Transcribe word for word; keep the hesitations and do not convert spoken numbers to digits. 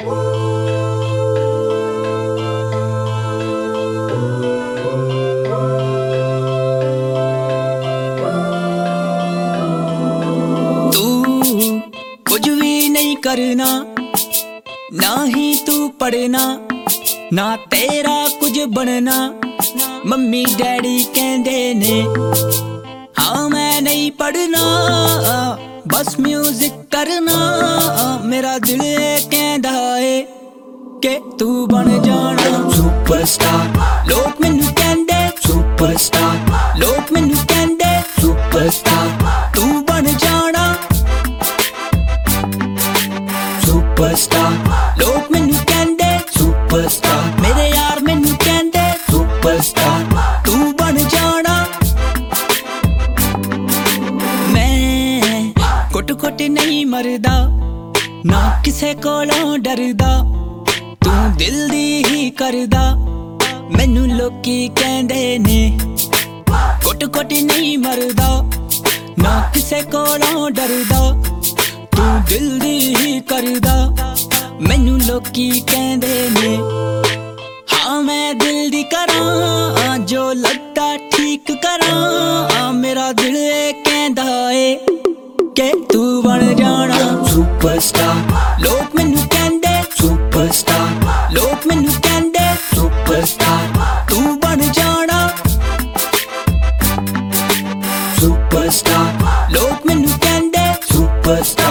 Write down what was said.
कुछ भी नहीं करना ना ही तू पढ़ना ना तेरा कुछ बनना। मम्मी डैडी कहंदे ने हाँ मैं नहीं पढ़ना बस म्यूजिक करना। मेरा दिल कहंदा है कि तू बन जाना सुपरस्टार। लोग मैनू कहंदे सुपरस्टार, लोग मैनू कहंदे सुपरस्टार। तू बन जाना सुपरस्टार। लोग मैनू कहंदे सुपरस्टार, मेरे यार मैनू कहंदे सुपरस्टार। तू बन जाना। मैं कुट कुट नहीं मरदा ना किसे कोलों डरदा। तू दिल दी ही करदा मैनू लोकी कहंदे ने। कुट कुट नहीं मरदा ना किसे कोलों डरदा। तू दिल दी ही करदा मैनू लोकी कहंदे ने। हाँ मैं दिल दी करां जो लगदा ठीक करां। मेरा दिल कहंदा है कि तू बन जाना सुपरस्टार। लोग मैनू कहंदे सुपरस्टार, लोग मैनू कहंदे सुपरस्टार। तू बन जाना सुपरस्टार। लोग मैनू कहंदे सुपरस्टार।